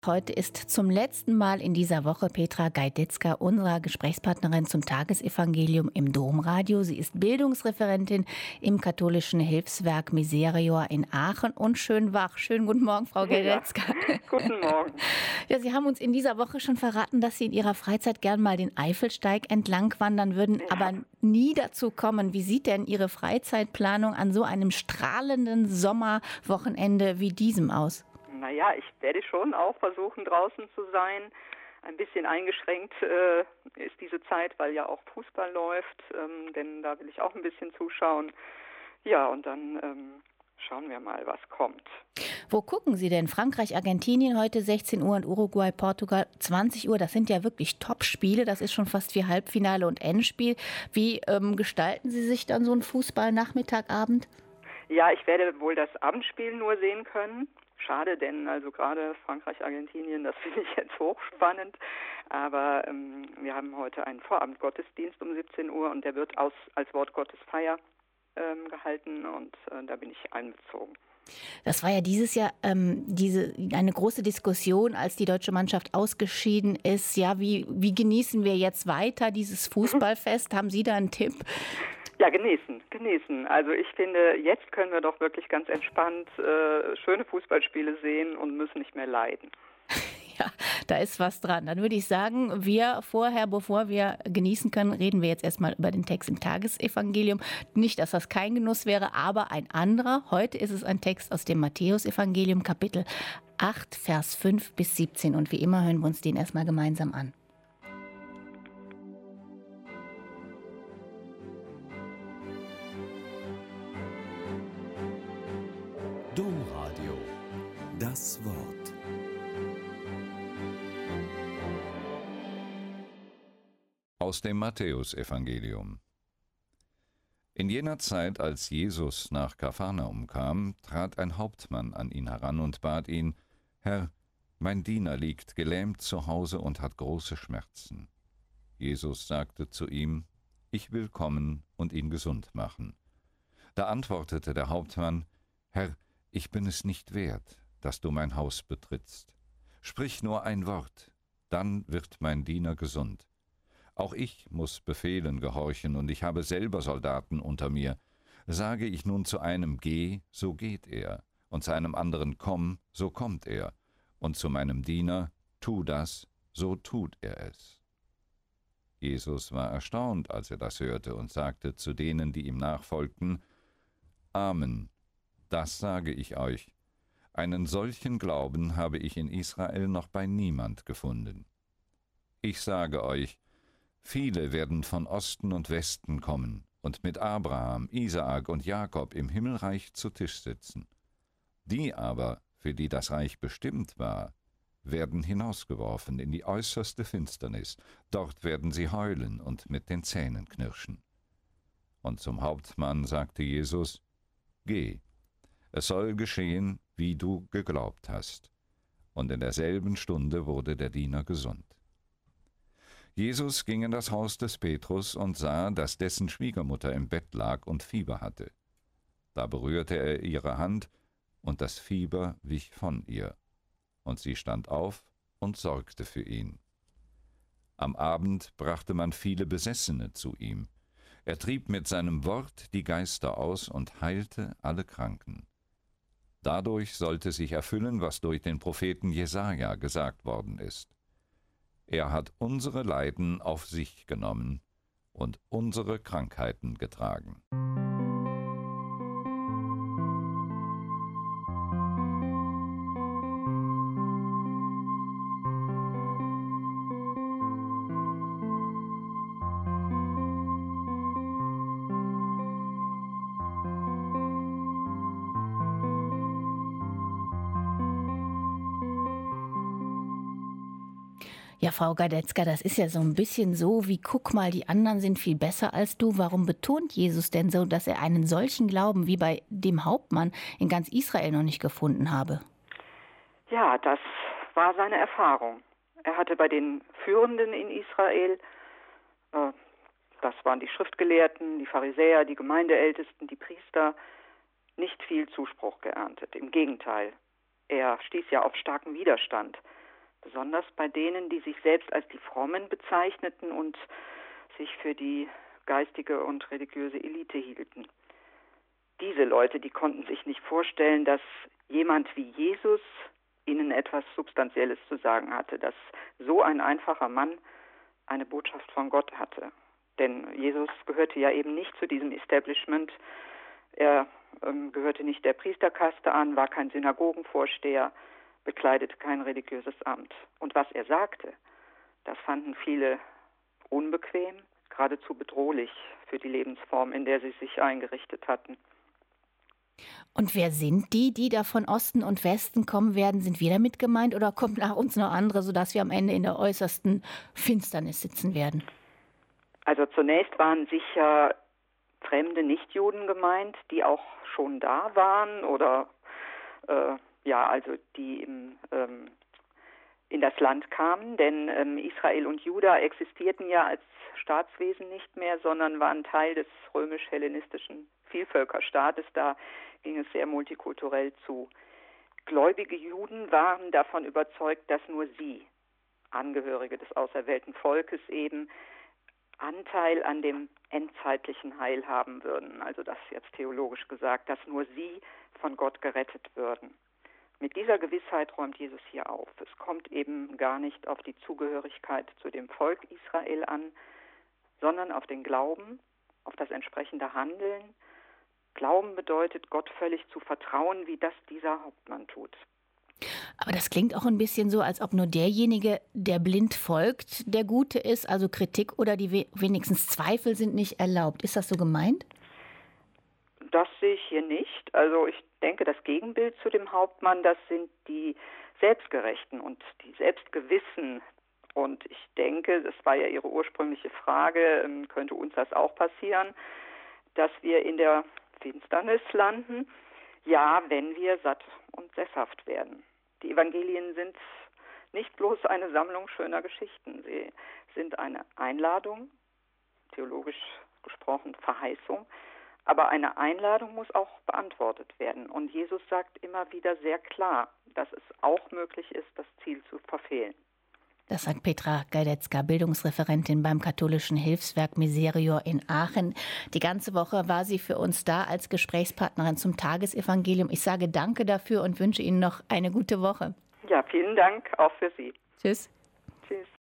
Heute ist zum letzten Mal in dieser Woche Petra Gajdetzka, unserer Gesprächspartnerin zum Tagesevangelium im Domradio. Sie ist Bildungsreferentin im katholischen Hilfswerk Miserior in Aachen und Schönwach. Schönen guten Morgen, Frau Gajdetzka. Ja, guten Morgen. Ja, Sie haben uns in dieser Woche schon verraten, dass Sie in Ihrer Freizeit gern mal den Eifelsteig entlang wandern würden, aber nie dazu kommen. Wie sieht denn Ihre Freizeitplanung an so einem strahlenden Sommerwochenende wie diesem aus? Naja, ich werde schon auch versuchen, draußen zu sein. Ein bisschen eingeschränkt ist diese Zeit, weil ja auch Fußball läuft, denn da will ich auch ein bisschen zuschauen. Ja, und dann schauen wir mal, was kommt. Wo gucken Sie denn? Frankreich, Argentinien heute 16 Uhr und Uruguay, Portugal 20 Uhr. Das sind ja wirklich Top-Spiele. Das ist schon fast wie Halbfinale und Endspiel. Wie gestalten Sie sich dann so einen Fußball-Nachmittagabend? Ja, ich werde wohl das Abendspiel nur sehen können. Schade, denn also gerade Frankreich, Argentinien, das finde ich jetzt hochspannend. Aber wir haben heute einen Vorabendgottesdienst um 17 Uhr und der wird als Wort Gottes Feier gehalten und da bin ich einbezogen. Das war ja dieses Jahr eine große Diskussion, als die deutsche Mannschaft ausgeschieden ist. Ja, wie genießen wir jetzt weiter dieses Fußballfest? Haben Sie da einen Tipp? Ja, genießen. Also ich finde, jetzt können wir doch wirklich ganz entspannt schöne Fußballspiele sehen und müssen nicht mehr leiden. Ja, da ist was dran. Dann würde ich sagen, bevor wir genießen können, reden wir jetzt erstmal über den Text im Tagesevangelium. Nicht, dass das kein Genuss wäre, aber ein anderer. Heute ist es ein Text aus dem Matthäusevangelium, Kapitel 8, Vers 5 bis 17. Und wie immer hören wir uns den erstmal gemeinsam an. Domradio, das Wort. Aus dem Matthäusevangelium. In jener Zeit, als Jesus nach Kapharnaum kam, trat ein Hauptmann an ihn heran und bat ihn: Herr, mein Diener liegt gelähmt zu Hause und hat große Schmerzen. Jesus sagte zu ihm: Ich will kommen und ihn gesund machen. Da antwortete der Hauptmann: Herr, ich bin es nicht wert, dass du mein Haus betrittst. Sprich nur ein Wort, dann wird mein Diener gesund. Auch ich muss Befehlen gehorchen, und ich habe selber Soldaten unter mir. Sage ich nun zu einem: Geh, so geht er, und zu einem anderen: Komm, so kommt er, und zu meinem Diener: Tu das, so tut er es. Jesus war erstaunt, als er das hörte, und sagte zu denen, die ihm nachfolgten: Amen, das sage ich euch. Einen solchen Glauben habe ich in Israel noch bei niemand gefunden. Ich sage euch, viele werden von Osten und Westen kommen und mit Abraham, Isaak und Jakob im Himmelreich zu Tisch sitzen. Die aber, für die das Reich bestimmt war, werden hinausgeworfen in die äußerste Finsternis. Dort werden sie heulen und mit den Zähnen knirschen. Und zum Hauptmann sagte Jesus: Geh, es soll geschehen, wie du geglaubt hast. Und in derselben Stunde wurde der Diener gesund. Jesus ging in das Haus des Petrus und sah, dass dessen Schwiegermutter im Bett lag und Fieber hatte. Da berührte er ihre Hand, und das Fieber wich von ihr. Und sie stand auf und sorgte für ihn. Am Abend brachte man viele Besessene zu ihm. Er trieb mit seinem Wort die Geister aus und heilte alle Kranken. Dadurch sollte sich erfüllen, was durch den Propheten Jesaja gesagt worden ist. Er hat unsere Leiden auf sich genommen und unsere Krankheiten getragen. Ja, Frau Gajdetzka, das ist ja so ein bisschen so wie: Guck mal, die anderen sind viel besser als du. Warum betont Jesus denn so, dass er einen solchen Glauben wie bei dem Hauptmann in ganz Israel noch nicht gefunden habe? Ja, das war seine Erfahrung. Er hatte bei den Führenden in Israel, das waren die Schriftgelehrten, die Pharisäer, die Gemeindeältesten, die Priester, nicht viel Zuspruch geerntet. Im Gegenteil, er stieß ja auf starken Widerstand. besonders bei denen, die sich selbst als die Frommen bezeichneten und sich für die geistige und religiöse Elite hielten. Diese Leute, die konnten sich nicht vorstellen, dass jemand wie Jesus ihnen etwas Substanzielles zu sagen hatte, dass so ein einfacher Mann eine Botschaft von Gott hatte. Denn Jesus gehörte ja eben nicht zu diesem Establishment. Er gehörte nicht der Priesterkaste an, war kein Synagogenvorsteher, bekleidete kein religiöses Amt. Und was er sagte, das fanden viele unbequem, geradezu bedrohlich für die Lebensform, in der sie sich eingerichtet hatten. Und wer sind die, die da von Osten und Westen kommen werden? Sind wir damit gemeint oder kommt nach uns noch andere, sodass wir am Ende in der äußersten Finsternis sitzen werden? Also zunächst waren sicher fremde Nichtjuden gemeint, die auch schon da waren oder also die in das Land kamen, denn Israel und Juda existierten ja als Staatswesen nicht mehr, sondern waren Teil des römisch-hellenistischen Vielvölkerstaates. Da ging es sehr multikulturell zu. Gläubige Juden waren davon überzeugt, dass nur sie, Angehörige des auserwählten Volkes eben, Anteil an dem endzeitlichen Heil haben würden. Also das jetzt theologisch gesagt, dass nur sie von Gott gerettet würden. Mit dieser Gewissheit räumt Jesus hier auf. Es kommt eben gar nicht auf die Zugehörigkeit zu dem Volk Israel an, sondern auf den Glauben, auf das entsprechende Handeln. Glauben bedeutet, Gott völlig zu vertrauen, wie das dieser Hauptmann tut. Aber das klingt auch ein bisschen so, als ob nur derjenige, der blind folgt, der Gute ist. Also Kritik oder die wenigstens Zweifel sind nicht erlaubt. Ist das so gemeint? Das sehe ich hier nicht. Also ich denke, das Gegenbild zu dem Hauptmann, das sind die Selbstgerechten und die Selbstgewissen. Und ich denke, das war ja Ihre ursprüngliche Frage, könnte uns das auch passieren, dass wir in der Finsternis landen? Ja, wenn wir satt und sesshaft werden. Die Evangelien sind nicht bloß eine Sammlung schöner Geschichten. Sie sind eine Einladung, theologisch gesprochen Verheißung, aber eine Einladung muss auch beantwortet werden. Und Jesus sagt immer wieder sehr klar, dass es auch möglich ist, das Ziel zu verfehlen. Das sagt Petra Gajdetzka, Bildungsreferentin beim katholischen Hilfswerk Miserior in Aachen. Die ganze Woche war sie für uns da als Gesprächspartnerin zum Tagesevangelium. Ich sage danke dafür und wünsche Ihnen noch eine gute Woche. Ja, vielen Dank auch für Sie. Tschüss. Tschüss.